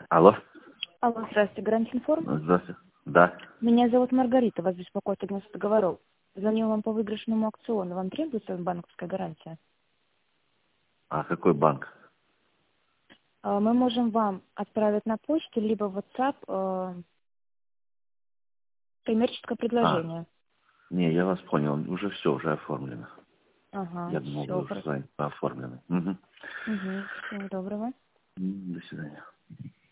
Алло. Алло, здравствуйте, Гарантинформ. Здравствуйте. Да. Меня зовут Маргарита, вас беспокоит агентство договоров. Звоню вам по выигрышному аукциону. Вам требуется банковская гарантия? А какой банк? Мы можем вам отправить на почту, либо в WhatsApp коммерческое предложение. Не, я вас понял. Уже все, уже оформлено. Ага, Я думал, вы все, уже с хорошо. вами оформлены. Угу. Всего доброго. До свидания.